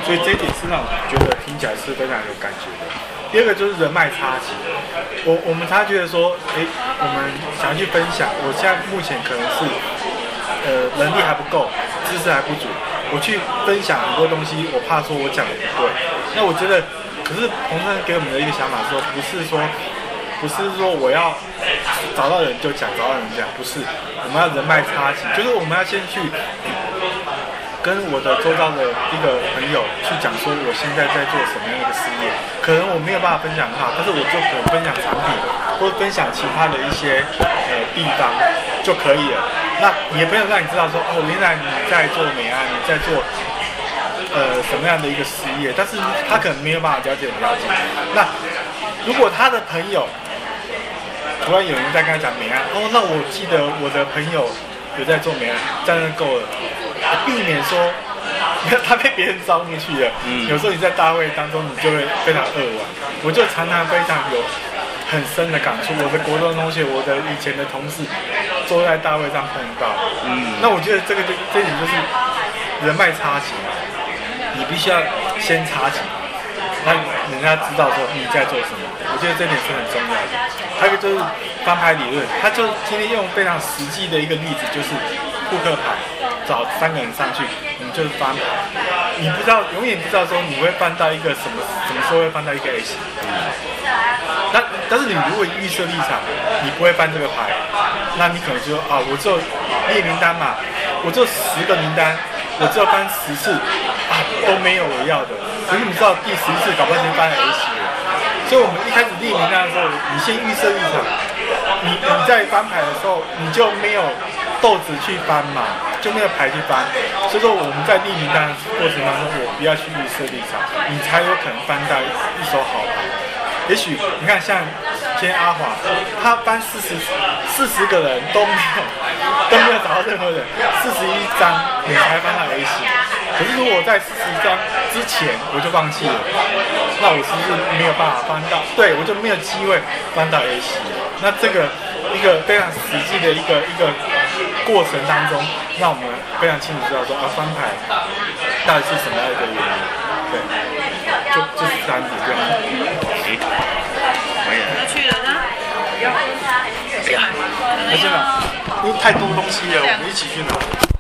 所以这一点是让我觉得听起来是非常有感觉的。第二个就是人脉差距，我们常觉得说，我们想要去分享，我现在目前可能是能力还不够，知识还不足，我去分享很多东西，我怕说我讲的不对。那我觉得，可是彭生给我们的一个想法说，不是说我要找到人就讲，找到人讲，不是，我们要人脉差距，就是我们要先去跟我的周遭的一个朋友去讲说我现在在做什么样的一个事业，可能我没有办法分享好，但是我就可能分享产品或者分享其他的一些地方就可以了。那你的朋友让你知道说，哦，原来你在做美安，你在做什么样的一个事业，但是他可能没有办法了解。那如果他的朋友突然有人在跟他讲美安，哦，那我记得我的朋友有在做美安，这样就够了。避免说他被别人招募去了，有时候你在大会当中你就会非常扼腕。我就常常非常有很深的感触，我的国中同学，我的以前的同事，坐在大会上碰到，那我觉得这点就是人脉差距，你必须要先插旗，让人家知道说你在做什么。我觉得这点是很重要的。还有一个就是翻牌理论，他就今天用非常实际的一个例子，就是扑克牌。找3个人上去，你就是翻牌，你不知道，永远不知道说你会翻到一个什么时候会翻到一个 A 型。但是你如果预设立场，你不会翻这个牌，那你可能就说啊，我只有列名单嘛，我只有10个名单，我只有翻10次啊，都没有我要的。可是你知道第11次搞不好已经翻了 A 型了。所以我们一开始列名单的时候，你先预设立场，你在翻牌的时候你就没有豆子去翻嘛，就没有牌去翻，所以说我们在列名单的过程当中，我不要去预设立场，你才有可能翻到一手好牌。也许你看像今天阿华，他翻40个人都没有找到任何人，41张你才翻到 A 型。可是如果我在40张之前我就放弃了，那我是不是没有办法翻到？对，我就没有机会翻到 A 型。那这个一个非常实际的一个过程当中，让我们非常清楚知道说翻牌到底是什么样的一个原因。对，就是3点这样。 要去了呢？ 那现在因为太多东西了，我们一起去拿。